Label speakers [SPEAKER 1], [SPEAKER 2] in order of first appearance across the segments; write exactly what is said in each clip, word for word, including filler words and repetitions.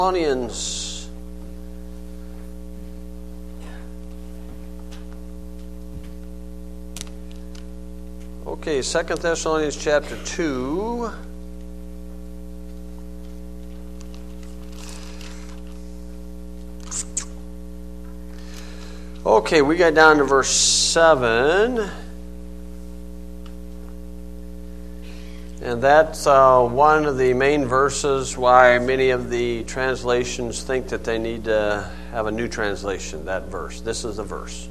[SPEAKER 1] Thessalonians. Okay, Second Thessalonians chapter two. Okay, we got down to verse seven. And that's uh, one of the main verses why many of the translations think that they need to have a new translation, that verse. This is the verse.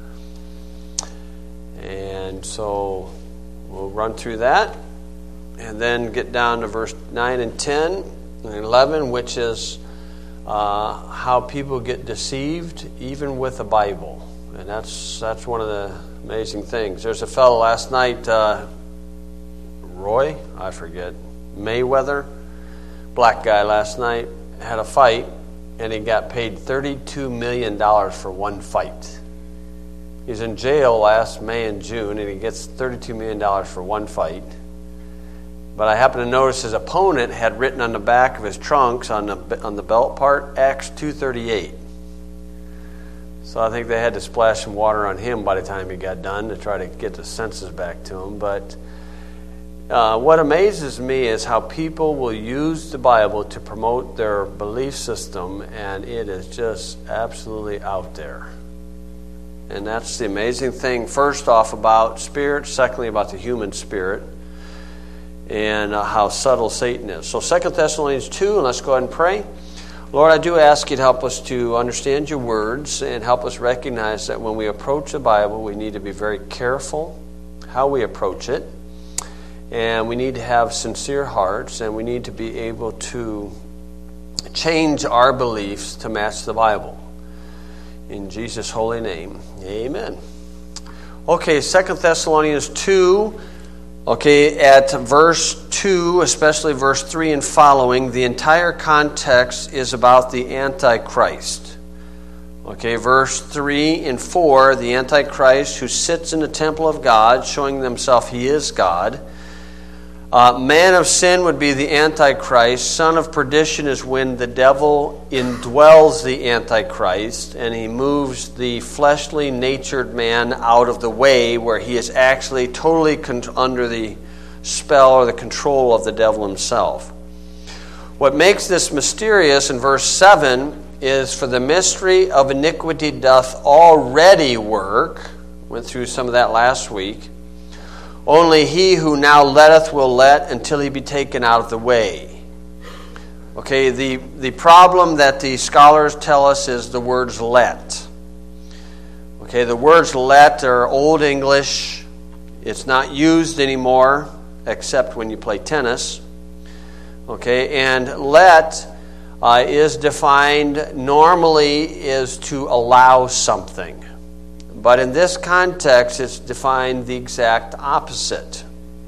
[SPEAKER 1] And so we'll run through that and then get down to verse nine and ten and eleven, which is uh, how people get deceived even with the Bible. And that's that's one of the amazing things. There's a fellow last night, uh, Roy, I forget, Mayweather, black guy last night, had a fight, and he got paid thirty-two million dollars for one fight. He's in jail last May and June, and he gets thirty-two million dollars for one fight. But I happened to notice his opponent had written on the back of his trunks, on the on the belt part, Acts two thirty-eight. So I think they had to splash some water on him by the time he got done to try to get the senses back to him. But Uh, what amazes me is how people will use the Bible to promote their belief system, and it is just absolutely out there. And that's the amazing thing, first off, about spirit, secondly, about the human spirit, and uh, how subtle Satan is. So Second Thessalonians two, and let's go ahead and pray. Lord, I do ask you to help us to understand your words and help us recognize that when we approach the Bible, we need to be very careful how we approach it. And we need to have sincere hearts, and we need to be able to change our beliefs to match the Bible. In Jesus' holy name, amen. Okay, Second Thessalonians two, okay, at verse two, especially verse three and following, the entire context is about the Antichrist. Okay, verse three and four, the Antichrist who sits in the temple of God, showing himself he is God. Uh, man of sin would be the Antichrist. Son of perdition is when the devil indwells the Antichrist and he moves the fleshly natured man out of the way, where he is actually totally con- under the spell or the control of the devil himself. What makes this mysterious in verse seven is, for the mystery of iniquity doth already work. Went through some of that last week. Only he who now letteth will let until he be taken out of the way. Okay, the, the problem that the scholars tell us is the words let. Okay, the words let are Old English. It's not used anymore, except when you play tennis. Okay, and let uh, is defined normally is to allow something. But in this context, it's defined the exact opposite.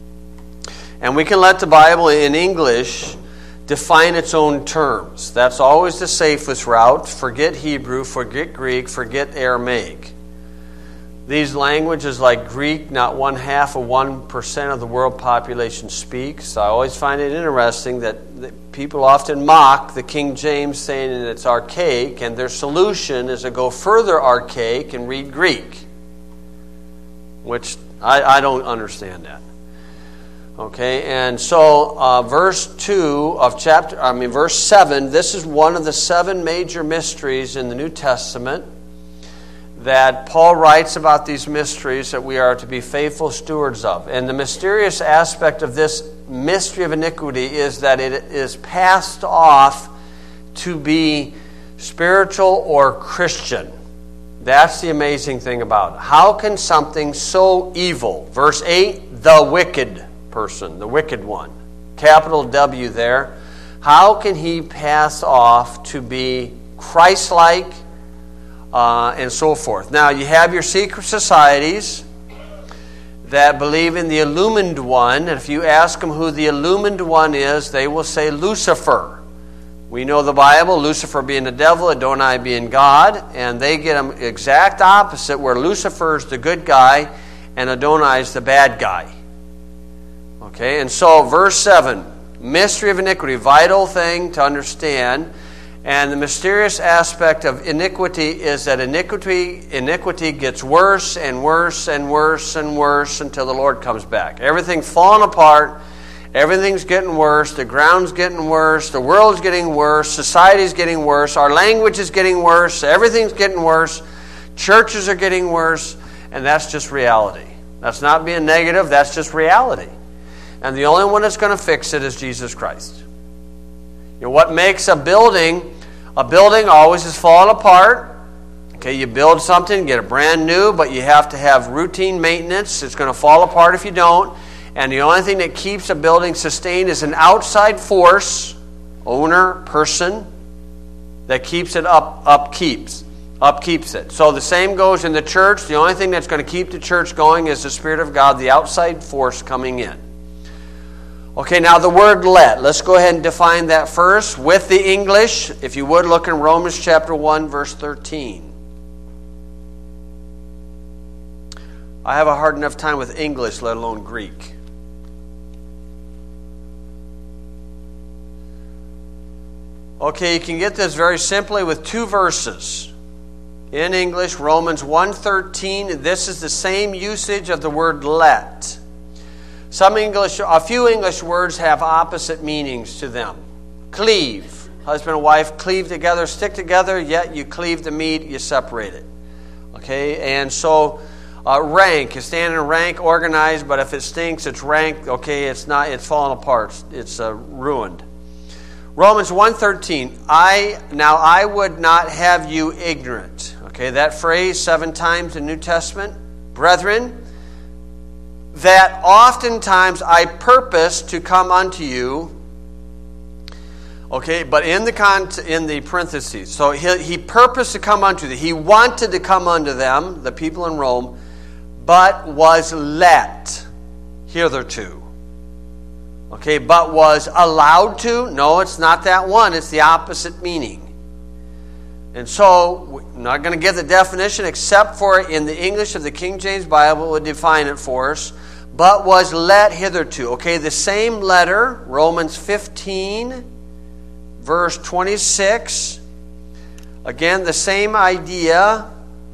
[SPEAKER 1] And we can let the Bible in English define its own terms. That's always the safest route. Forget Hebrew, forget Greek, forget Aramaic. These languages like Greek, not one half of one percent of the world population speaks. I always find it interesting that, that people often mock the King James, saying that it's archaic, and their solution is to go further archaic and read Greek, which I, I don't understand that. Okay, and so uh, verse two of chapter, I mean verse seven. This is one of the seven major mysteries in the New Testament, that Paul writes about these mysteries that we are to be faithful stewards of. And the mysterious aspect of this mystery of iniquity is that it is passed off to be spiritual or Christian. That's the amazing thing about it. How can something so evil, verse eight, the wicked person, the wicked one, capital W there, how can he pass off to be Christ-like, Uh, and so forth? Now, you have your secret societies that believe in the illumined one. And if you ask them who the illumined one is, they will say Lucifer. We know the Bible, Lucifer being the devil, Adonai being God. And they get them exact opposite, where Lucifer is the good guy and Adonai is the bad guy. Okay, and so verse seven, mystery of iniquity, vital thing to understand. And the mysterious aspect of iniquity is that iniquity iniquity gets worse and worse and worse and worse until the Lord comes back. Everything's falling apart. Everything's getting worse. The ground's getting worse. The world's getting worse. Society's getting worse. Our language is getting worse. Everything's getting worse. Churches are getting worse. And that's just reality. That's not being negative. That's just reality. And the only one that's going to fix it is Jesus Christ. You know, what makes a building, a building always is falling apart. Okay, you build something, get it brand new, but you have to have routine maintenance. It's going to fall apart if you don't. And the only thing that keeps a building sustained is an outside force, owner, person, that keeps it up, upkeeps, upkeeps it. So the same goes in the church. The only thing that's going to keep the church going is the Spirit of God, the outside force coming in. Okay, now the word let. Let's go ahead and define that first with the English. If you would, look in Romans chapter one, verse thirteen. I have a hard enough time with English, let alone Greek. Okay, you can get this very simply with two verses. In English, Romans one thirteen, this is the same usage of the word let. Some English, a few English words have opposite meanings to them. Cleave. Husband and wife cleave together, stick together, yet you cleave the meat, you separate it. Okay, and so uh, rank, you stand in rank, organized, but if it stinks, it's rank, okay, it's not, it's falling apart, it's uh, ruined. Romans one thirteen, I, now I would not have you ignorant. Okay, that phrase seven times in the New Testament. Brethren, that oftentimes I purpose to come unto you. Okay, but in the con- in the parentheses, so he, he purposed to come unto them. He wanted to come unto them, the people in Rome, but was let hitherto. Okay, but was allowed to? No, it's not that one. It's the opposite meaning. And so, I'm not going to give the definition except for in the English of the King James Bible, it would define it for us. But was let hitherto. Okay, the same letter, Romans fifteen, verse twenty-six. Again, the same idea.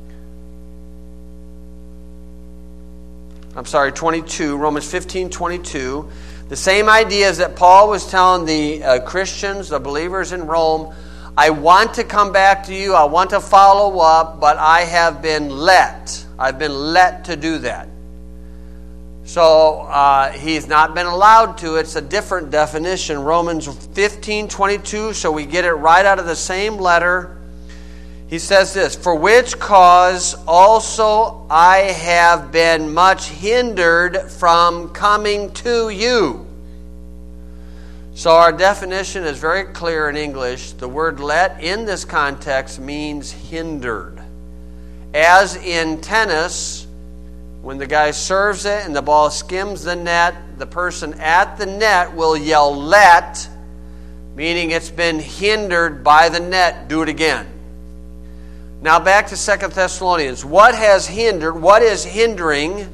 [SPEAKER 1] I'm sorry, twenty-two, Romans fifteen, twenty-two. The same idea is that Paul was telling the uh, Christians, the believers in Rome, I want to come back to you, I want to follow up, but I have been let. I've been let to do that. So uh, he's not been allowed to. It's a different definition. Romans fifteen, twenty-two, so we get it right out of the same letter. He says this, for which cause also I have been much hindered from coming to you. So our definition is very clear in English. The word let in this context means hindered. As in tennis, when the guy serves it and the ball skims the net, the person at the net will yell let, meaning it's been hindered by the net. Do it again. Now back to Second Thessalonians. What has hindered, what is hindering,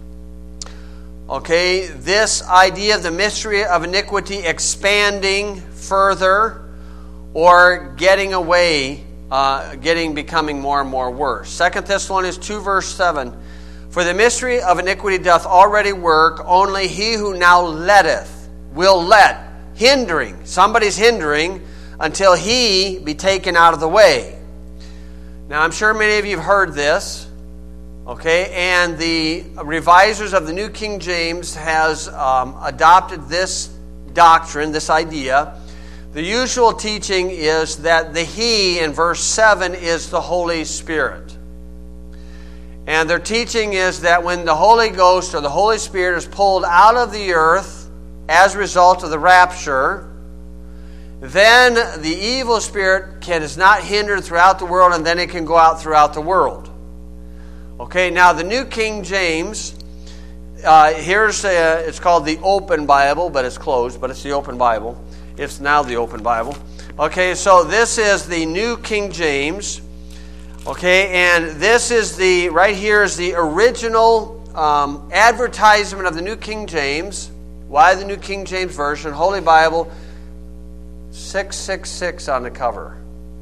[SPEAKER 1] okay, this idea of the mystery of iniquity expanding further or getting away, uh, getting, becoming more and more worse? Second Thessalonians two, verse seven. For the mystery of iniquity doth already work, only he who now letteth will let, hindering, somebody's hindering, until he be taken out of the way. Now, I'm sure many of you have heard this, okay, and the revisers of the New King James has um, adopted this doctrine, this idea. The usual teaching is that the he in verse seven is the Holy Spirit. And their teaching is that when the Holy Ghost or the Holy Spirit is pulled out of the earth as a result of the rapture, then the evil spirit can, is not hindered throughout the world, and then it can go out throughout the world. Okay, now the New King James, uh, here's a, it's called the Open Bible, but it's closed, but it's the Open Bible. It's now the Open Bible. Okay, so this is the New King James. Okay, and this is the, right here is the original um, advertisement of the New King James. Why the New King James Version? Holy Bible. six six six on the cover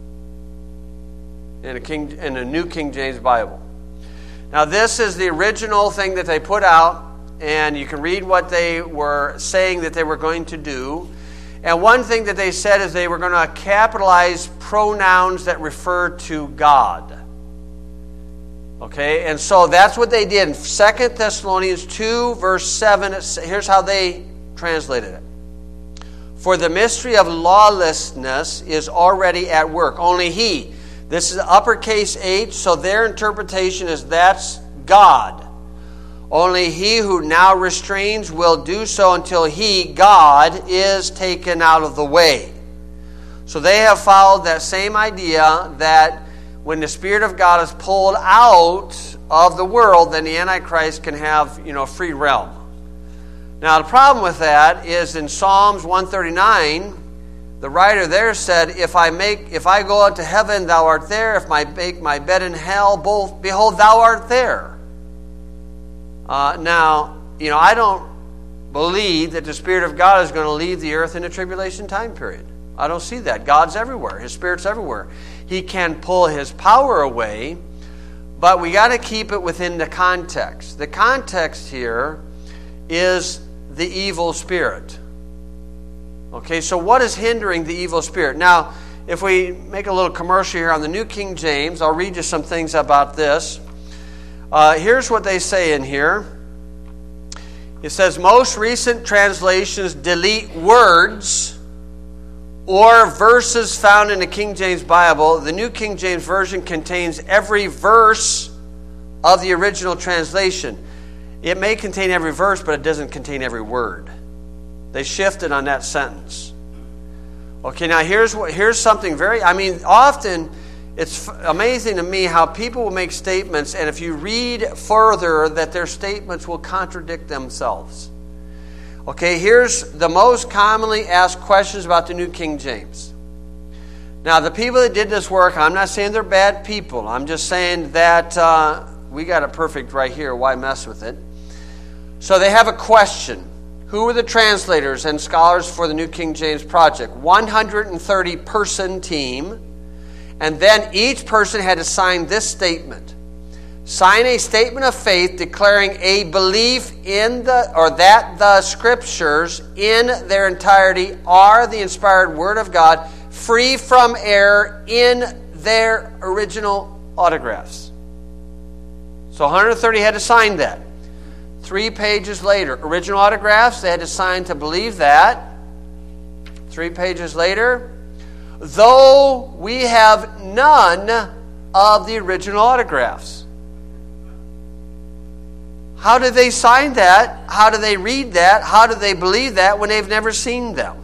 [SPEAKER 1] in a King in a New King James Bible. Now this is the original thing that they put out, and you can read what they were saying that they were going to do. And one thing that they said is they were going to capitalize pronouns that refer to God. Okay, and so that's what they did. In Second Thessalonians two, verse seven, here's how they translated it. For the mystery of lawlessness is already at work. Only he. This is uppercase H, so their interpretation is that's God. Only he who now restrains will do so until he, God, is taken out of the way. So they have followed that same idea that when the Spirit of God is pulled out of the world, then the Antichrist can have, you know, free realm. Now the problem with that is in Psalms one thirty-nine, the writer there said, If I make if I go up to heaven, thou art there. If I make my bed in hell, both behold, thou art there. Uh, now, you know, I don't believe that the Spirit of God is going to leave the earth in the tribulation time period. I don't see that. God's everywhere. His Spirit's everywhere. He can pull His power away, but we got to keep it within the context. The context here is the evil spirit. Okay, so what is hindering the evil spirit? Now, if we make a little commercial here on the New King James, I'll read you some things about this. Uh, here's what they say in here. It says, most recent translations delete words or verses found in the King James Bible. The New King James Version contains every verse of the original translation. It may contain every verse, but it doesn't contain every word. They shifted on that sentence. Okay, now here's what here's something very, I mean, often it's amazing to me how people will make statements, and if you read further, that their statements will contradict themselves. Okay, here's the most commonly asked questions about the New King James. Now, the people that did this work, I'm not saying they're bad people. I'm just saying that uh, we got it perfect right here. Why mess with it? So they have a question. Who were the translators and scholars for the New King James Project? one hundred thirty person team. And then each person had to sign this statement. Sign a statement of faith declaring a belief in the or that the Scriptures in their entirety are the inspired Word of God, free from error in their original autographs. So one hundred thirty had to sign that. Three pages later, original autographs, they had to sign to believe that. Three pages later, though we have none of the original autographs. How do they sign that? How do they read that? How do they believe that when they've never seen them?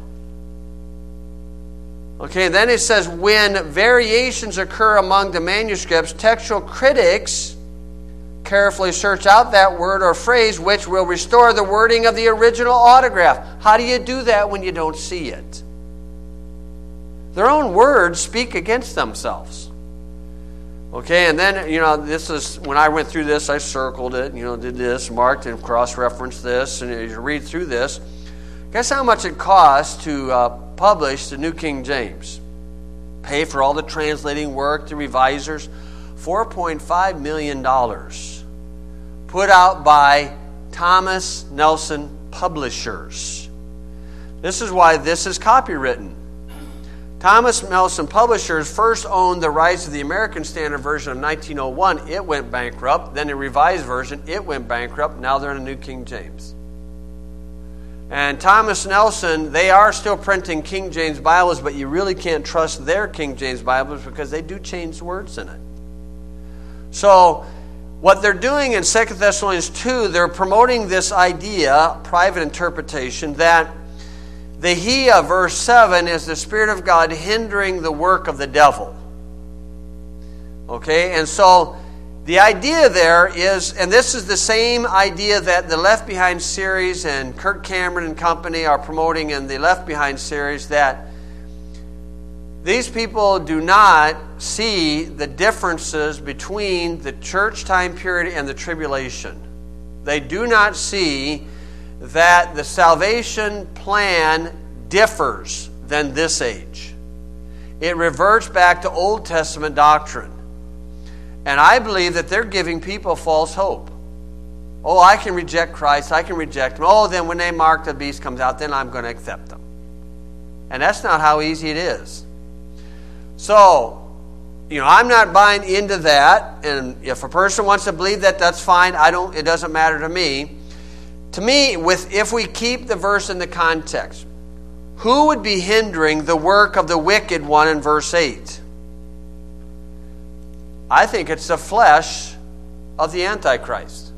[SPEAKER 1] Okay, then it says, when variations occur among the manuscripts, textual critics carefully search out that word or phrase which will restore the wording of the original autograph. How do you do that when you don't see it? Their own words speak against themselves. Okay, and then, you know, this is, when I went through this, I circled it, you know, did this, marked and cross-referenced this, and as you read through this, guess how much it costs to uh, publish the New King James? Pay for all the translating work, the revisers, four point five million dollars. Put out by Thomas Nelson Publishers. This is why this is copywritten. Thomas Nelson Publishers first owned the rights to the American Standard Version of nineteen oh one. It went bankrupt. Then the Revised Version, it went bankrupt. Now they're in a New King James. And Thomas Nelson, they are still printing King James Bibles, but you really can't trust their King James Bibles because they do change words in it. So what they're doing in Second Thessalonians two, they're promoting this idea, private interpretation, that the he of verse seven is the Spirit of God hindering the work of the devil. Okay, and so the idea there is, and this is the same idea that the Left Behind series and Kirk Cameron and company are promoting in the Left Behind series, that these people do not see the differences between the church time period and the tribulation. They do not see that the salvation plan differs. than this age. It reverts back to Old Testament doctrine. And I believe that they're giving people false hope. Oh, I can reject Christ. I can reject him. Oh, then when they mark the beast comes out, then I'm going to accept them. And that's not how easy it is. So, you know, I'm not buying into that. And if a person wants to believe that, that's fine. I don't. It doesn't matter to me. To me, with if we keep the verse in the context, who would be hindering the work of the wicked one in verse eight? I think it's the flesh of the Antichrist.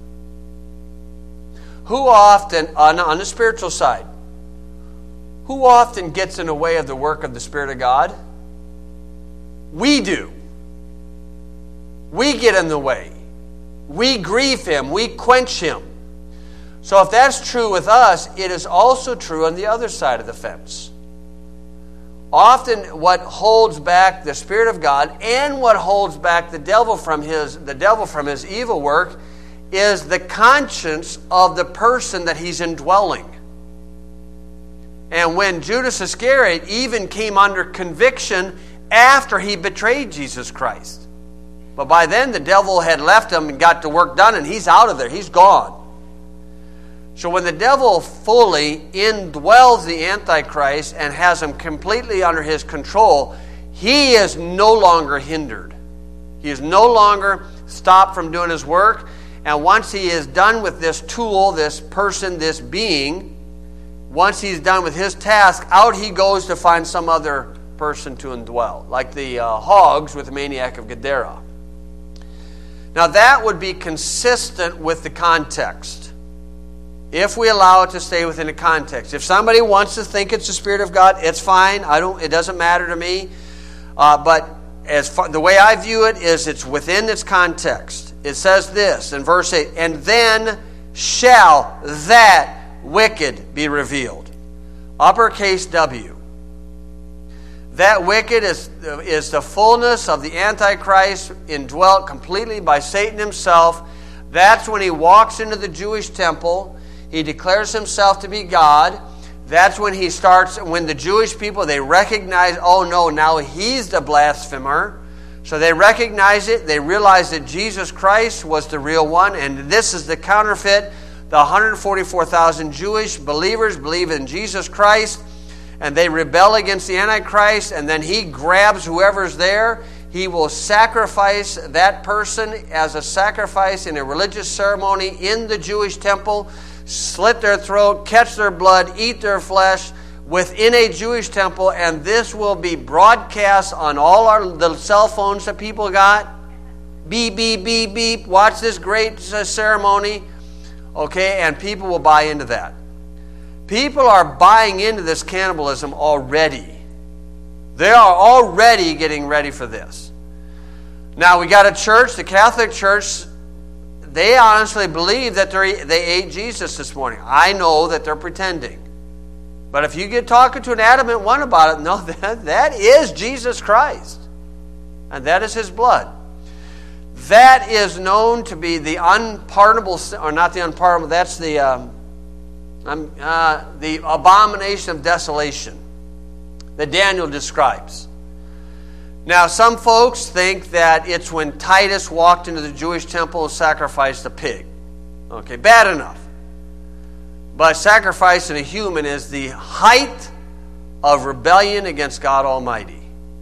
[SPEAKER 1] Who often, on, on the spiritual side, who often gets in the way of the work of the Spirit of God? We do. We get in the way. We grieve him. We quench him. So if that's true with us, it is also true on the other side of the fence. Often what holds back the Spirit of God and what holds back the devil from his the devil from his evil work is the conscience of the person that he's indwelling. And when Judas Iscariot even came under conviction after he betrayed Jesus Christ. But by then the devil had left him and got the work done, and he's out of there. He's gone. So when the devil fully indwells the Antichrist and has him completely under his control, he is no longer hindered. He is no longer stopped from doing his work. And once he is done with this tool, this person, this being, once he's done with his task, out he goes to find some other person to indwell, like the uh, hogs with the maniac of Gadara. Now that would be consistent with the context. If we allow it to stay within the context. If somebody wants to think it's the Spirit of God, it's fine. I don't. It doesn't matter to me. Uh, but as far, the way I view it is it's within its context. It says this in verse eight, and then shall that wicked be revealed. Uppercase W. That wicked is, is the fullness of the Antichrist indwelt completely by Satan himself. That's when he walks into the Jewish temple. He declares himself to be God. That's when he starts, when the Jewish people, they recognize, oh no, now he's the blasphemer. So they recognize it. They realize that Jesus Christ was the real one, and this is the counterfeit. The one hundred forty-four thousand Jewish believers believe in Jesus Christ, and they rebel against the Antichrist, and then he grabs whoever's there. He will sacrifice that person as a sacrifice in a religious ceremony in the Jewish temple, slit their throat, catch their blood, eat their flesh within a Jewish temple, and this will be broadcast on all our the cell phones that people got. Beep, beep, beep, beep. Watch this great ceremony. Okay, and people will buy into that. People are buying into this cannibalism already. They are already getting ready for this. Now, we got a church, the Catholic Church, they honestly believe that they ate Jesus this morning. I know that they're pretending. But if you get talking to an adamant one about it, no, that, that is Jesus Christ. And that is his blood. That is known to be the unpardonable, or not the unpardonable, that's the, um, um, uh, the abomination of desolation that Daniel describes. Now, some folks think that it's when Titus walked into the Jewish temple and sacrificed a pig. Okay, bad enough. But sacrificing a human is the height of rebellion against God Almighty.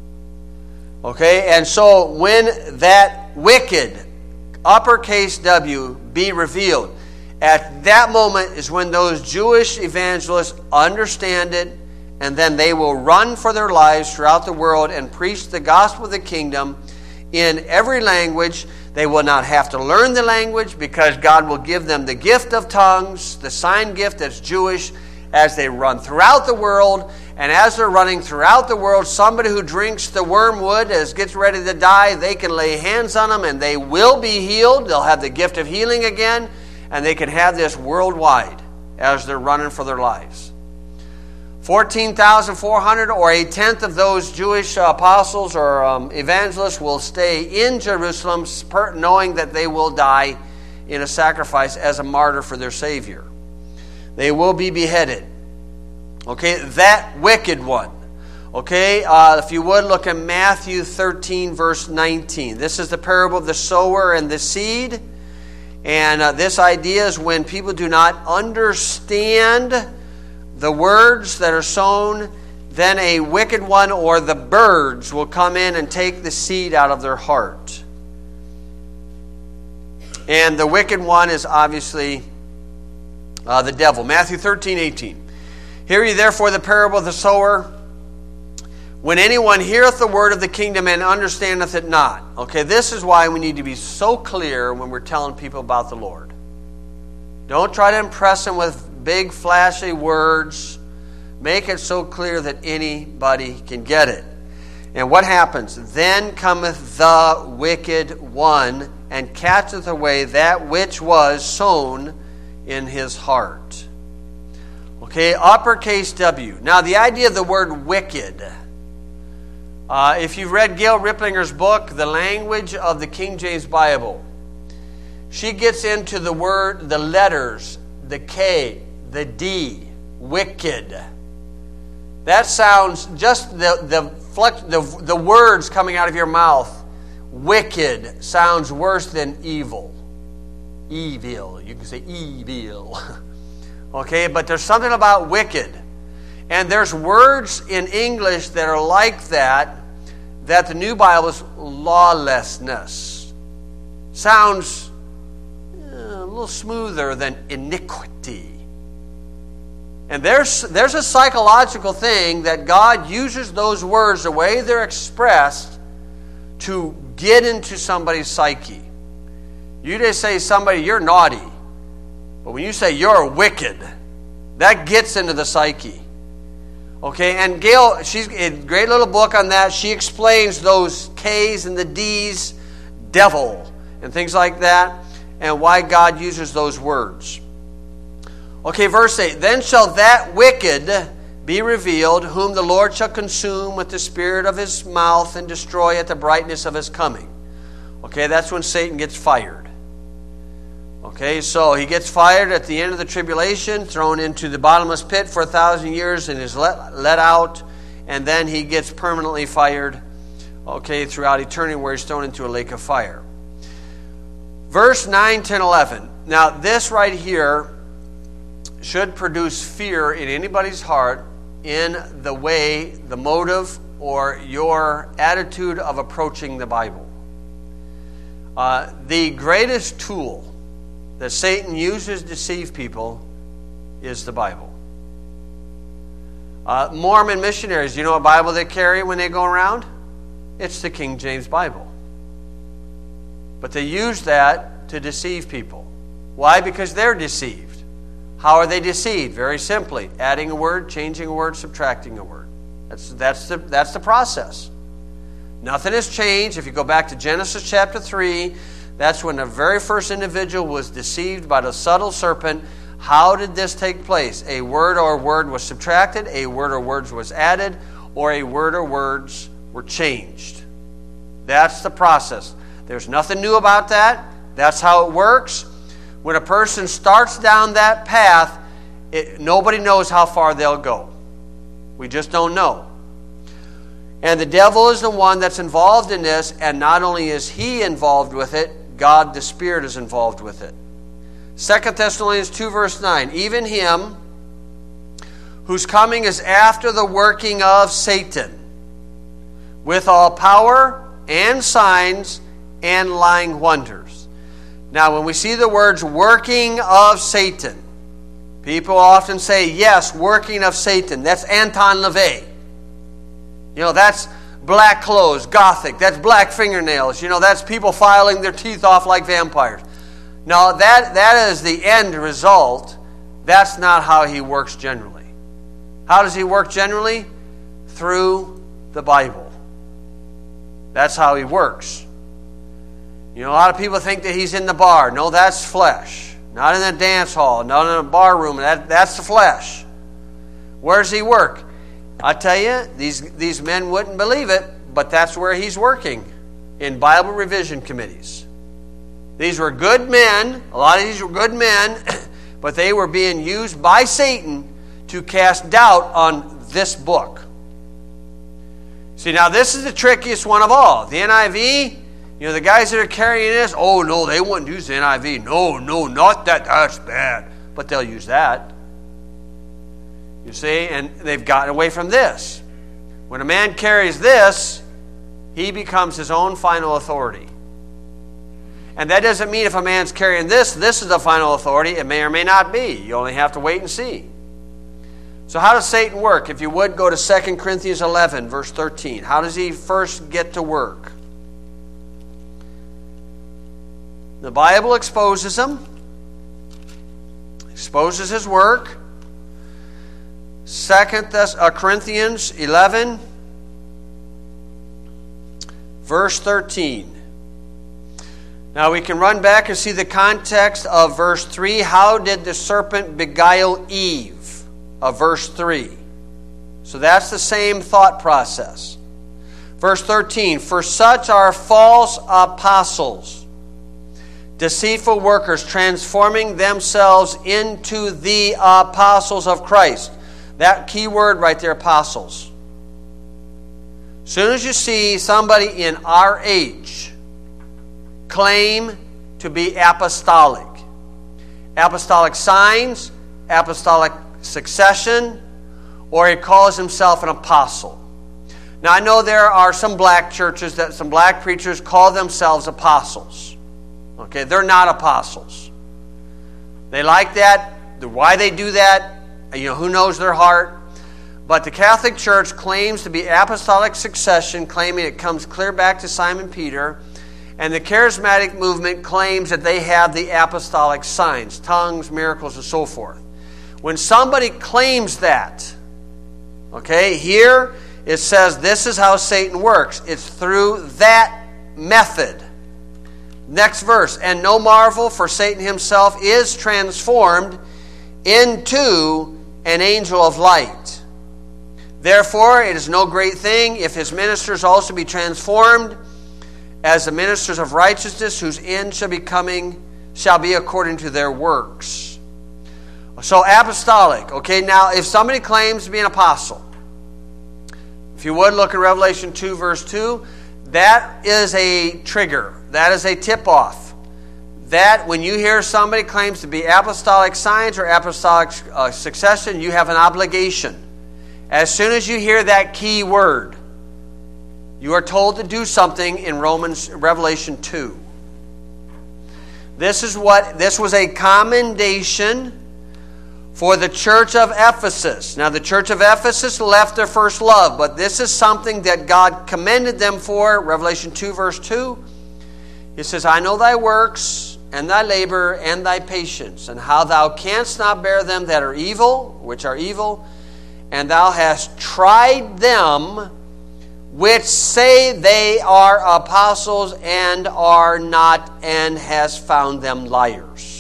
[SPEAKER 1] Okay, and so when that wicked, uppercase W, be revealed, at that moment is when those Jewish evangelists understand it, and then they will run for their lives throughout the world and preach the gospel of the kingdom in every language. They will not have to learn the language because God will give them the gift of tongues, the sign gift that's Jewish, as they run throughout the world. And as they're running throughout the world, somebody who drinks the wormwood as gets ready to die, they can lay hands on them and they will be healed. They'll have the gift of healing again, and they can have this worldwide as they're running for their lives. fourteen thousand four hundred, or a tenth of those Jewish apostles or um, evangelists will stay in Jerusalem, knowing that they will die in a sacrifice as a martyr for their Savior. They will be beheaded. Okay, that wicked one. Okay, uh, if you would, look at Matthew thirteen, verse nineteen. This is the parable of the sower and the seed. And uh, this idea is when people do not understand the words that are sown, then a wicked one or the birds will come in and take the seed out of their heart. And the wicked one is obviously uh, the devil. Matthew thirteen, eighteen. Hear ye therefore the parable of the sower. When anyone heareth the word of the kingdom and understandeth it not. Okay, this is why we need to be so clear when we're telling people about the Lord. Don't try to impress them with big flashy words. Make it so clear that anybody can get it. And what happens? Then cometh the wicked one and catcheth away that which was sown in his heart. Okay, uppercase W. Now the idea of the word wicked. Uh, if you've read Gail Riplinger's book, The Language of the King James Bible, she gets into the word, the letters, the K, the D, wicked. That sounds, just the the, flex, the the words coming out of your mouth, wicked, sounds worse than evil. Evil. You can say evil. Okay, but there's something about wicked. And there's words in English that are like that, that the New Bible is lawlessness. Sounds a little smoother than iniquity. And there's, there's a psychological thing that God uses those words, the way they're expressed, to get into somebody's psyche. You just say somebody, you're naughty. But when you say you're wicked, that gets into the psyche. Okay, and Gail, she's a great little book on that. She explains those K's and the D's, devil, and things like that, and why God uses those words. Okay, verse eight. Then shall that wicked be revealed, whom the Lord shall consume with the spirit of his mouth and destroy at the brightness of his coming. Okay, that's when Satan gets fired. Okay, so he gets fired at the end of the tribulation, thrown into the bottomless pit for a thousand years, and is let, let out, and then he gets permanently fired, okay, throughout eternity, where he's thrown into a lake of fire. Verse nine, ten, eleven. Now, this right here should produce fear in anybody's heart in the way, the motive, or your attitude of approaching the Bible. Uh, the greatest tool that Satan uses to deceive people is the Bible. Uh, Mormon missionaries, you know what Bible they carry when they go around? It's the King James Bible. But they use that to deceive people. Why? Because they're deceived. How are they deceived? Very simply, adding a word, changing a word, subtracting a word. That's, that's, the, that's the process. Nothing has changed. If you go back to Genesis chapter three, that's when the very first individual was deceived by the subtle serpent. How did this take place? A word or word was subtracted, a word or words was added, or a word or words were changed. That's the process. There's nothing new about that. That's how it works. When a person starts down that path, it, nobody knows how far they'll go. We just don't know. And the devil is the one that's involved in this, and not only is he involved with it, God, the Spirit, is involved with it. Second Thessalonians two, verse nine. Even him whose coming is after the working of Satan, with all power and signs and lying wonders. Now, when we see the words working of Satan, people often say, yes, working of Satan. That's Anton LaVey. You know, that's black clothes, gothic. That's black fingernails. You know, that's people filing their teeth off like vampires. No, that, that is the end result. That's not how he works generally. How does he work generally? Through the Bible. That's how he works. You know, a lot of people think that he's in the bar. No, that's flesh. Not in the dance hall, not in a bar room. That, that's the flesh. Where does he work? I tell you, these, these men wouldn't believe it, but that's where he's working, in Bible revision committees. These were good men. A lot of these were good men, but they were being used by Satan to cast doubt on this book. See, now this is the trickiest one of all. The N I V, you know, the guys that are carrying this, oh, no, they wouldn't use the N I V. No, no, not that. That's bad. But they'll use that. You see, and they've gotten away from this. When a man carries this, he becomes his own final authority. And that doesn't mean if a man's carrying this, this is the final authority. It may or may not be. You only have to wait and see. So how does Satan work? If you would, go to Second Corinthians eleven, verse thirteen. How does he first get to work? The Bible exposes him. Exposes his work. Second Corinthians eleven, verse thirteen. Now we can run back and see the context of verse three. How did the serpent beguile Eve? Of verse three. So that's the same thought process. Verse thirteen. For such are false apostles, deceitful workers, transforming themselves into the apostles of Christ. That key word right there, apostles. As soon as you see somebody in our age claim to be apostolic, apostolic signs, apostolic succession, or he calls himself an apostle. Now I know there are some black churches that some black preachers call themselves apostles. Okay, they're not apostles. They like that. Why they do that, you know, who knows their heart. But the Catholic Church claims to be apostolic succession, claiming it comes clear back to Simon Peter. And the charismatic movement claims that they have the apostolic signs, tongues, miracles, and so forth. When somebody claims that, okay, here it says this is how Satan works. It's through that method. Next verse. And no marvel, for Satan himself is transformed into an angel of light. Therefore, it is no great thing if his ministers also be transformed as the ministers of righteousness, whose end shall be coming, shall be according to their works. So apostolic. Okay, now if somebody claims to be an apostle, if you would look at Revelation two, verse two, that is a trigger. That is a tip-off. That when you hear somebody claims to be apostolic signs or apostolic uh, succession, you have an obligation. As soon as you hear that key word, you are told to do something in Romans, Revelation two. This is what, this was a commendation for the church of Ephesus. Now the church of Ephesus left their first love, but this is something that God commended them for. Revelation two, verse two. He says, I know thy works, and thy labor, and thy patience, and how thou canst not bear them that are evil, which are evil, and thou hast tried them which say they are apostles and are not, and hast found them liars.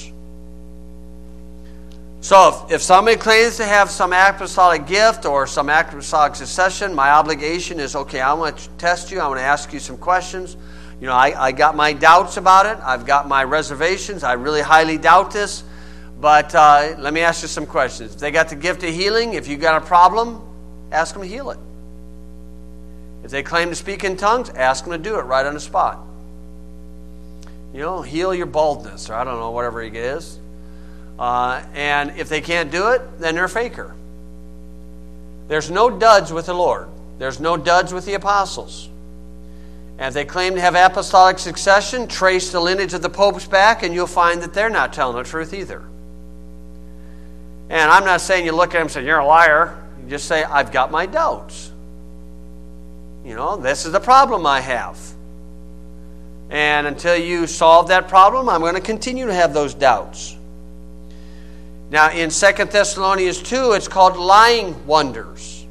[SPEAKER 1] So if, if somebody claims to have some apostolic gift or some apostolic succession, my obligation is, okay, I want to test you. I want to ask you some questions. You know, I, I got my doubts about it. I've got my reservations. I really highly doubt this. But uh, let me ask you some questions. If they got the gift of healing, if you got a problem, ask them to heal it. If they claim to speak in tongues, ask them to do it right on the spot. You know, heal your baldness, or I don't know, whatever it is. Uh, and if they can't do it, then they're a faker. There's no duds with the Lord. There's no duds with the apostles. And if they claim to have apostolic succession, trace the lineage of the popes back, and you'll find that they're not telling the truth either. And I'm not saying you look at them and say, you're a liar. You just say, I've got my doubts. You know, this is the problem I have. And until you solve that problem, I'm going to continue to have those doubts. Now, in Second Thessalonians two, it's called lying wonders.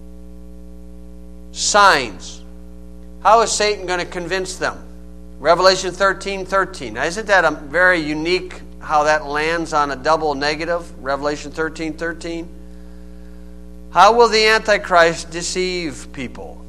[SPEAKER 1] Signs. How is Satan going to convince them? Revelation thirteen thirteen. Now, isn't that a very unique how that lands on a double negative? Revelation thirteen thirteen. How will the Antichrist deceive people?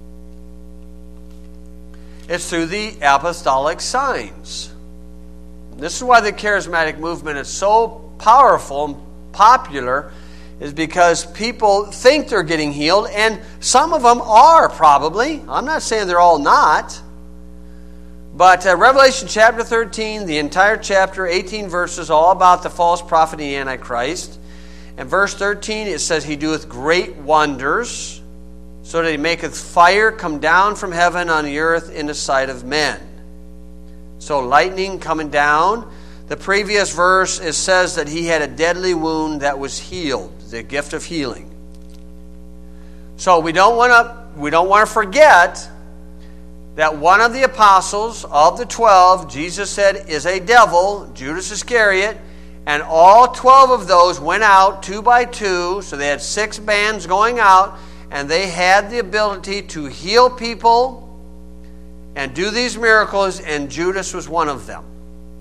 [SPEAKER 1] It's through the apostolic signs. This is why the charismatic movement is so powerful and popular, is because people think they're getting healed, and some of them are probably. I'm not saying they're all not. But uh, Revelation chapter thirteen, the entire chapter, eighteen verses, all about the false prophet and the Antichrist. And verse thirteen, it says, He doeth great wonders, so that He maketh fire come down from heaven on the earth in the sight of men. So lightning coming down. The previous verse, it says that He had a deadly wound that was healed, the gift of healing. So we don't want to we don't want to forget that one of the apostles of the twelve, Jesus said, is a devil, Judas Iscariot, and all twelve of those went out two by two, so they had six bands going out, and they had the ability to heal people and do these miracles, and Judas was one of them.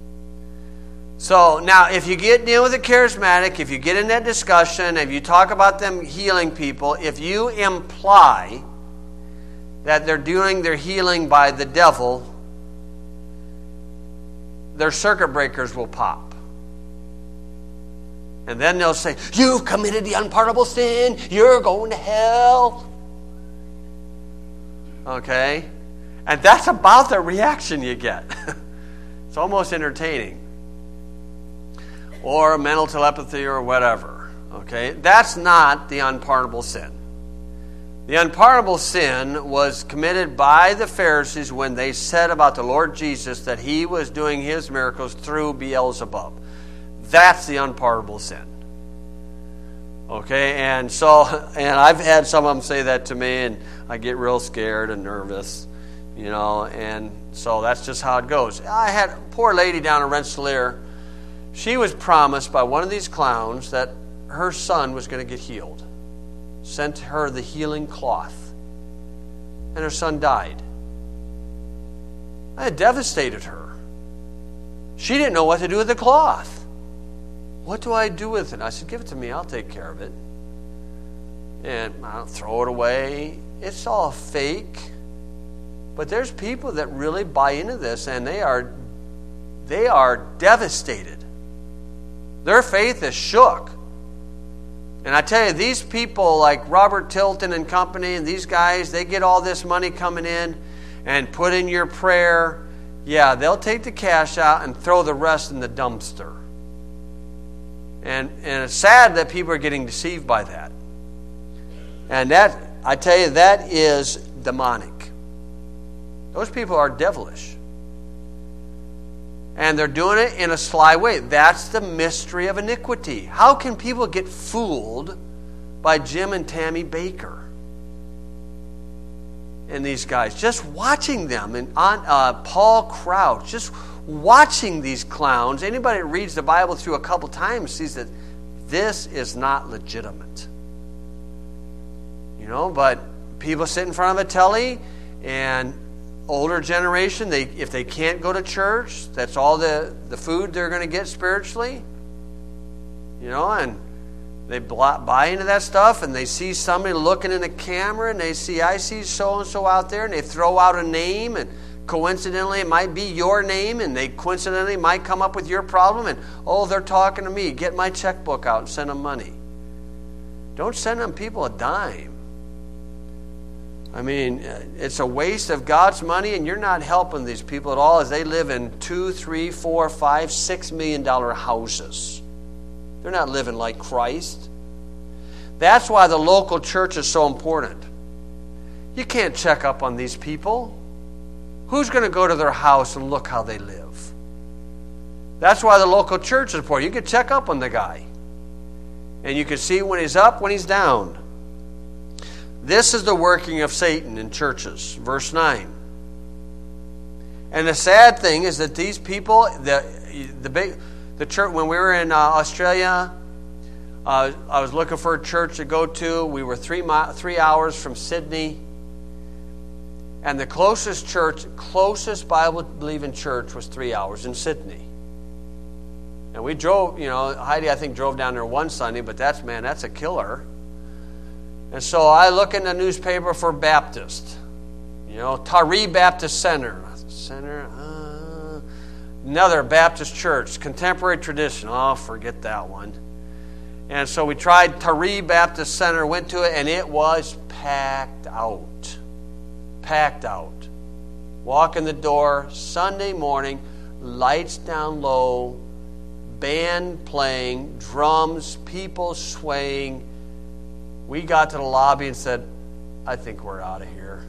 [SPEAKER 1] So now, if you get deal with a charismatic, if you get in that discussion, if you talk about them healing people, if you imply that they're doing their healing by the devil, their circuit breakers will pop. And then they'll say, you've committed the unpardonable sin, you're going to hell. Okay? And that's about the reaction you get. It's almost entertaining. Or mental telepathy or whatever. Okay? That's not the unpardonable sin. The unpardonable sin was committed by the Pharisees when they said about the Lord Jesus that He was doing His miracles through Beelzebub. That's the unpardonable sin. Okay, and so, and I've had some of them say that to me, and I get real scared and nervous, you know, and so that's just how it goes. I had a poor lady down in Rensselaer. She was promised by one of these clowns that her son was going to get healed. Sent her the healing cloth, and her son died. It devastated her. She didn't know what to do with the cloth. What do I do with it? I said, give it to me. I'll take care of it. And I'll throw it away. It's all fake. But there's people that really buy into this, and they are they are devastated. Their faith is shook. And I tell you, these people like Robert Tilton and company, and these guys, they get all this money coming in and put in your prayer. Yeah, they'll take the cash out and throw the rest in the dumpster. And, and it's sad that people are getting deceived by that. And that, I tell you, that is demonic. Those people are devilish. And they're doing it in a sly way. That's the mystery of iniquity. How can people get fooled by Jim and Tammy Baker? And these guys, just watching them, and on uh, Paul Crouch, just watching these clowns. Anybody that reads the Bible through a couple times sees that this is not legitimate. You know, but people sit in front of a telly, and older generation, they if they can't go to church, that's all the, the food they're going to get spiritually. You know, and they buy into that stuff, and they see somebody looking in the camera, and they see, I see so-and-so out there, and they throw out a name, and coincidentally it might be your name, and they coincidentally might come up with your problem, and, oh, they're talking to me. Get my checkbook out and send them money. Don't send them people a dime. I mean, it's a waste of God's money, and you're not helping these people at all as they live in two, three, four, five, six million dollar houses. They're not living like Christ. That's why the local church is so important. You can't check up on these people. Who's going to go to their house and look how they live? That's why the local church is important. You can check up on the guy. And you can see when he's up, when he's down. This is the working of Satan in churches. Verse nine. And the sad thing is that these people, the the big, the church. When we were in uh, Australia, uh, I was looking for a church to go to. We were three mi- three hours from Sydney, and the closest church, closest Bible-believing church, was three hours in Sydney. And we drove. You know, Heidi, I think, drove down there one Sunday, but that's man, that's a killer. And so I look in the newspaper for Baptist. You know, Taree Baptist Center. Center. Uh, another Baptist church. Contemporary tradition. Oh, forget that one. And so we tried Taree Baptist Center, went to it, and it was packed out. Packed out. Walk in the door, Sunday morning, lights down low, band playing, drums, people swaying. We got to the lobby and said, I think we're out of here.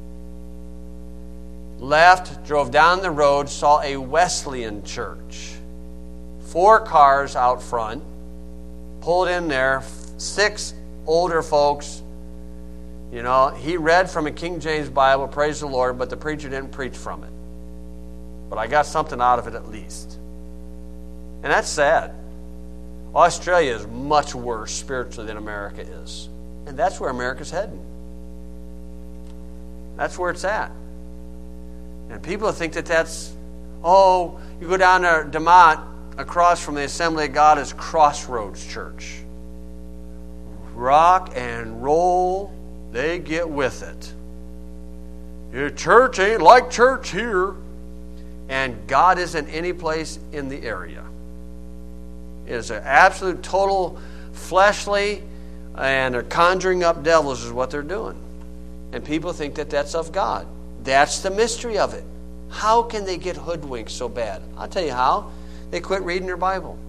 [SPEAKER 1] Left, drove down the road, saw a Wesleyan church. Four cars out front, pulled in there, six older folks. You know, he read from a King James Bible, praise the Lord, but the preacher didn't preach from it. But I got something out of it at least. And that's sad. Australia is much worse spiritually than America is. And that's where America's heading. That's where it's at. And people think that that's, oh, you go down to DeMont, across from the Assembly of God is Crossroads Church. Rock and roll, they get with it. Your church ain't like church here. And God isn't any place in the area. It is an absolute total fleshly, and they're conjuring up devils is what they're doing. And people think that that's of God. That's the mystery of it. How can they get hoodwinked so bad? I'll tell you how. They quit reading their Bible.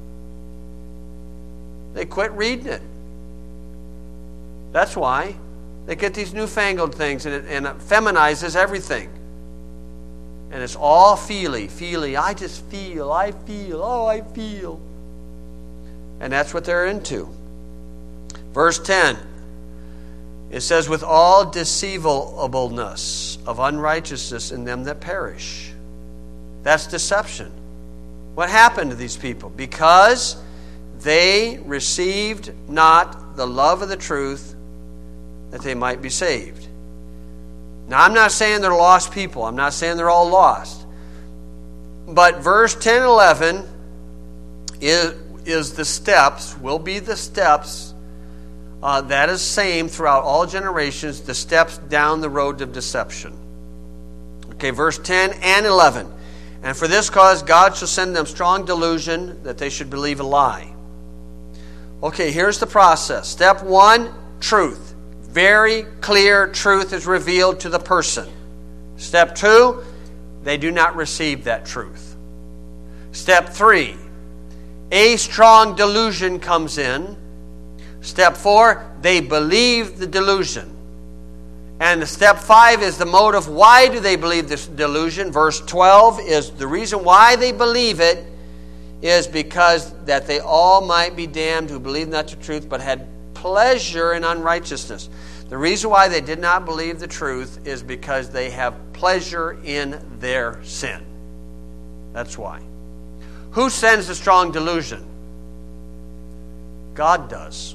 [SPEAKER 1] They quit reading it. That's why. They get these newfangled things, and it, and it feminizes everything. And it's all feely, feely. I just feel, I feel, oh, I feel. And that's what they're into. Verse ten. It says, with all deceivableness of unrighteousness in them that perish. That's deception. What happened to these people? Because they received not the love of the truth that they might be saved. Now, I'm not saying they're lost people. I'm not saying they're all lost. But verse ten and eleven is, is the steps, will be the steps uh, that is same throughout all generations, the steps down the road of deception. Okay, verse ten and eleven. And for this cause God shall send them strong delusion that they should believe a lie. Okay, here's the process. Step one, truth. Very clear truth is revealed to the person. Step two, they do not receive that truth. Step three, a strong delusion comes in. Step four, they believe the delusion. And step five is the motive. Why do they believe this delusion? Verse twelve is the reason why they believe it is because that they all might be damned who believed not the truth but had pleasure in unrighteousness. The reason why they did not believe the truth is because they have pleasure in their sin. That's why. Who sends the strong delusion? God does.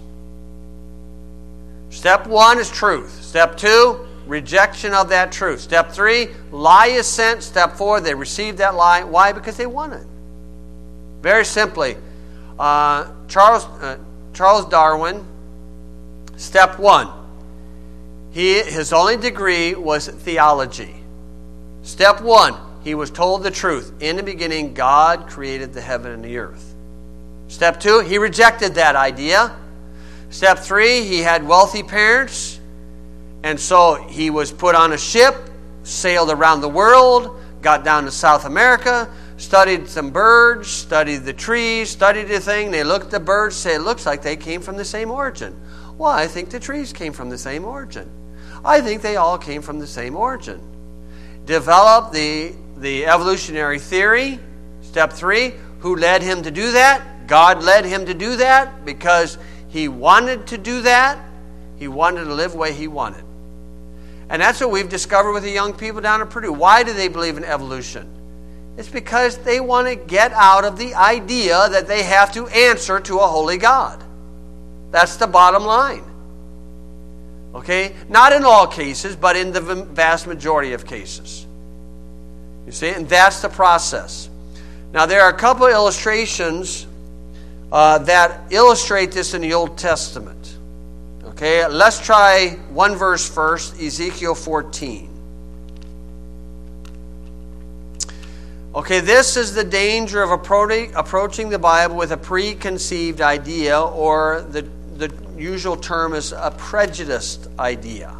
[SPEAKER 1] Step one is truth. Step two, rejection of that truth. Step three, lie is sent. Step four, they receive that lie. Why? Because they want it. Very simply, uh, Charles uh, Charles Darwin, step one, he his only degree was theology. Step one, he was told the truth. In the beginning, God created the heaven and the earth. Step two, he rejected that idea. Step three, he had wealthy parents, and so he was put on a ship, sailed around the world, got down to South America, studied some birds, studied the trees, studied the thing. They looked at the birds, say it looks like they came from the same origin. Well, I think the trees came from the same origin. I think they all came from the same origin. Developed the, the evolutionary theory. Step three, who led him to do that? God led him to do that because he wanted to do that. He wanted to live the way he wanted. And that's what we've discovered with the young people down at Purdue. Why do they believe in evolution? It's because they want to get out of the idea that they have to answer to a holy God. That's the bottom line. Okay? Not in all cases, but in the vast majority of cases. You see? And that's the process. Now, there are a couple of illustrations uh, that illustrate this in the Old Testament. Okay? Let's try one verse first, Ezekiel fourteen. Okay, this is the danger of approaching the Bible with a preconceived idea, or the, the usual term is a prejudiced idea.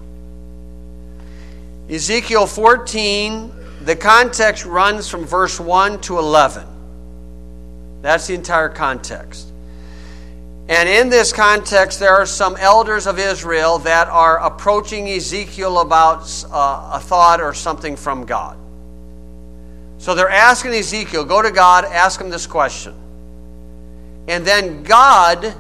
[SPEAKER 1] Ezekiel fourteen, the context runs from verse one to eleven. That's the entire context. And in this context, there are some elders of Israel that are approaching Ezekiel about uh, a thought or something from God. So they're asking Ezekiel, go to God, ask him this question. And then God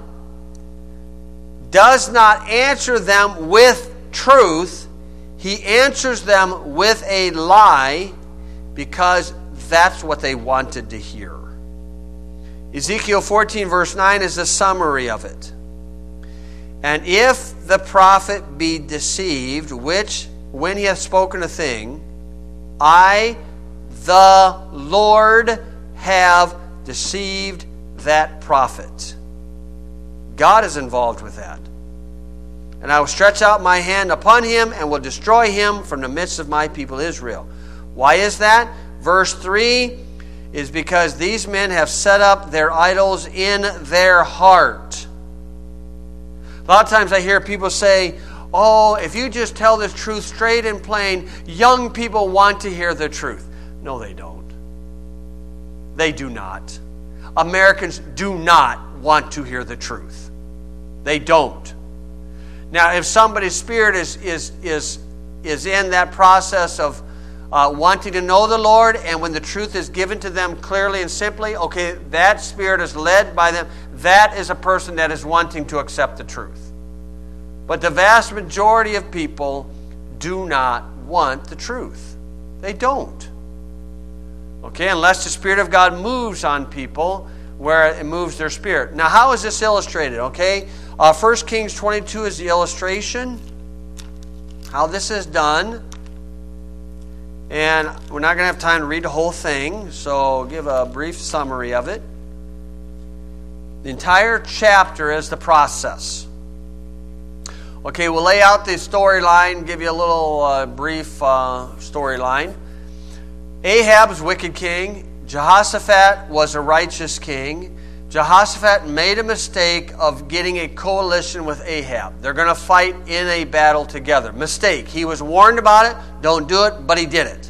[SPEAKER 1] does not answer them with truth. He answers them with a lie because that's what they wanted to hear. Ezekiel fourteen verse nine is a summary of it. And if the prophet be deceived, which when he hath spoken a thing, I, the Lord, have deceived that prophet. God is involved with that. And I will stretch out my hand upon him and will destroy him from the midst of my people Israel. Why is that? Verse three is because these men have set up their idols in their heart. A lot of times I hear people say, oh, if you just tell the truth straight and plain, young people want to hear the truth. No, they don't. They do not. Americans do not want to hear the truth. They don't. Now, if somebody's spirit is is is is in that process of uh, wanting to know the Lord, and when the truth is given to them clearly and simply, okay, that spirit is led by them. That is a person that is wanting to accept the truth. But the vast majority of people do not want the truth. They don't. Okay, unless the Spirit of God moves on people where it moves their spirit. Now, how is this illustrated? Okay, uh, First Kings twenty-two is the illustration. How this is done. And we're not going to have time to read the whole thing, so I'll give a brief summary of it. The entire chapter is the process. Okay, we'll lay out the storyline, give you a little uh, brief uh, storyline. Ahab's wicked king. Jehoshaphat was a righteous king. Jehoshaphat made a mistake of getting a coalition with Ahab. They're going to fight in a battle together. Mistake. He was warned about it. Don't do it, but he did it.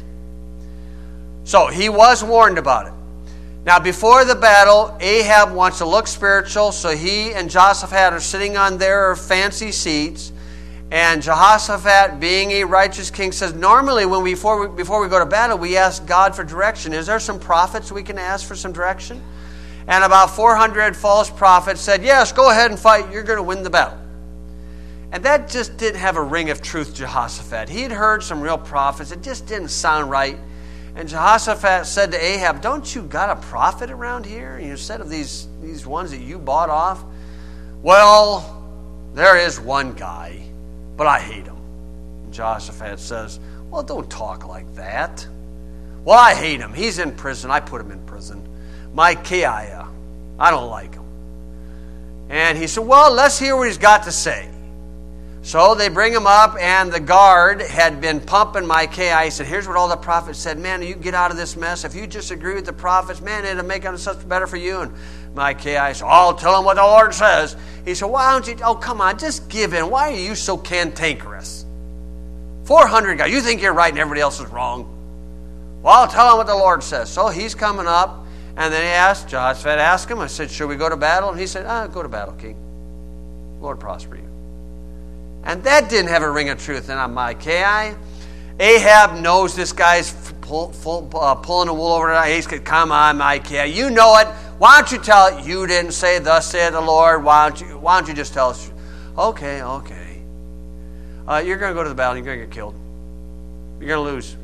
[SPEAKER 1] So he was warned about it. Now, before the battle, Ahab wants to look spiritual, so he and Jehoshaphat are sitting on their fancy seats. And Jehoshaphat, being a righteous king, says, normally when we, before, we, before we go to battle, we ask God for direction. Is there some prophets we can ask for some direction? And about four hundred false prophets said, yes, go ahead and fight. You're going to win the battle. And that just didn't have a ring of truth to Jehoshaphat. He'd heard some real prophets. It just didn't sound right. And Jehoshaphat said to Ahab, don't you got a prophet around here? Instead of these, these ones that you bought off? Well, there is one guy, but I hate him. And Jehoshaphat says, well, don't talk like that. Well, I hate him. He's in prison. I put him in prison. Micaiah, I don't like him. And he said, well, let's hear what he's got to say. So they bring him up, and the guard had been pumping Micaiah. He said, here's what all the prophets said. Man, you get out of this mess. If you just agree with the prophets, man, it'll make it such better for you. And Micaiah said, I'll tell him what the Lord says. He said, why don't you, oh, come on, just give in. Why are you so cantankerous? four hundred guys, you think you're right and everybody else is wrong. Well, I'll tell him what the Lord says. So he's coming up. And then he asked, Jehoshaphat asked him, I said, should we go to battle? And he said, ah, go to battle, king. Lord prosper you. And that didn't have a ring of truth. And I'm Micaiah. Ahab knows this guy's pull, full, uh, pulling the wool over his eyes. He said, come on, Micaiah, you know it. Why don't you tell it? You didn't say, thus saith the Lord. Why don't you, why don't you just tell us? Okay, okay. Uh, you're going to go to the battle. You're going to get killed. You're going to lose.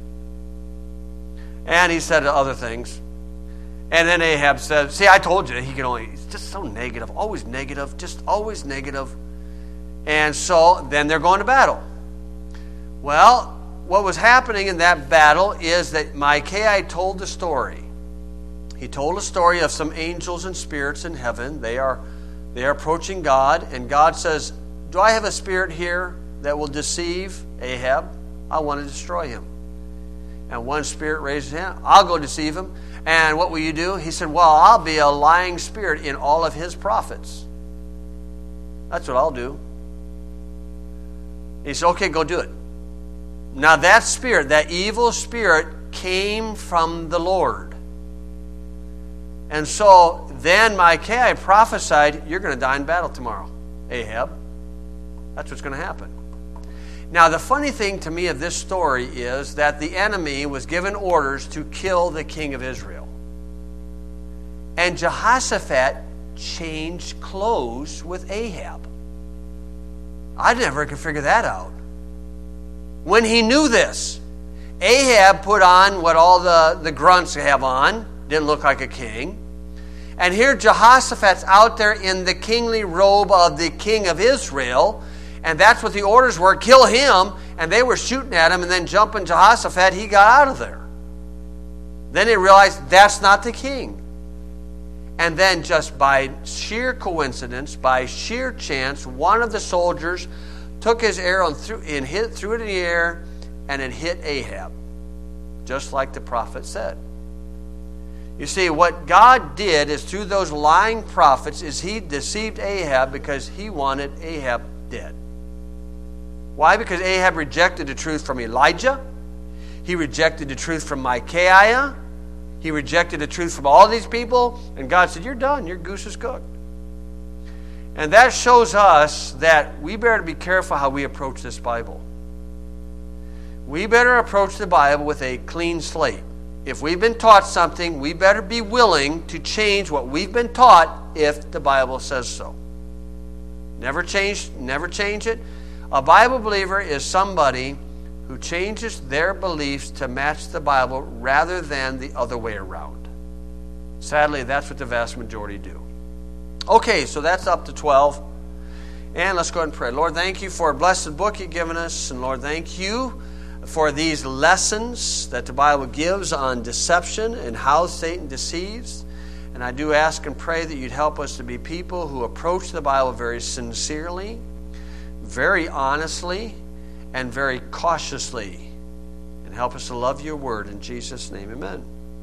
[SPEAKER 1] And he said other things. And then Ahab said, see, I told you he can only, he's just so negative, always negative, just always negative. And so then they're going to battle. Well, what was happening in that battle is that Micaiah told the story. He told a story of some angels and spirits in heaven. They are, they are approaching God, and God says, do I have a spirit here that will deceive Ahab? I want to destroy him. And one spirit raised his hand. I'll go deceive him. And what will you do? He said, well, I'll be a lying spirit in all of his prophets. That's what I'll do. He said, okay, go do it. Now that spirit, that evil spirit, came from the Lord. And so then Micaiah prophesied, you're going to die in battle tomorrow, Ahab. That's what's going to happen. Now the funny thing to me of this story is that the enemy was given orders to kill the king of Israel. And Jehoshaphat changed clothes with Ahab. I never could figure that out. When he knew this, Ahab put on what all the, the grunts have on. Didn't look like a king. And here Jehoshaphat's out there in the kingly robe of the king of Israel. And that's what the orders were. Kill him. And they were shooting at him and then jumping Jehoshaphat. He got out of there. Then they realized that's not the king. And then just by sheer coincidence, by sheer chance, one of the soldiers took his arrow and threw, and hit, threw it in the air, and it hit Ahab, just like the prophet said. You see, what God did is through those lying prophets is he deceived Ahab because he wanted Ahab dead. Why? Because Ahab rejected the truth from Elijah. He rejected the truth from Micaiah. He rejected the truth from all these people. And God said, you're done. Your goose is cooked. And that shows us that we better be careful how we approach this Bible. We better approach the Bible with a clean slate. If we've been taught something, we better be willing to change what we've been taught if the Bible says so. Never change, never change it. A Bible believer is somebody who changes their beliefs to match the Bible rather than the other way around. Sadly, that's what the vast majority do. Okay, so that's up to twelve. And let's go ahead and pray. Lord, thank you for a blessed book you've given us. And Lord, thank you for these lessons that the Bible gives on deception and how Satan deceives. And I do ask and pray that you'd help us to be people who approach the Bible very sincerely, very honestly, and very cautiously. And help us to love your word. In Jesus' name, amen.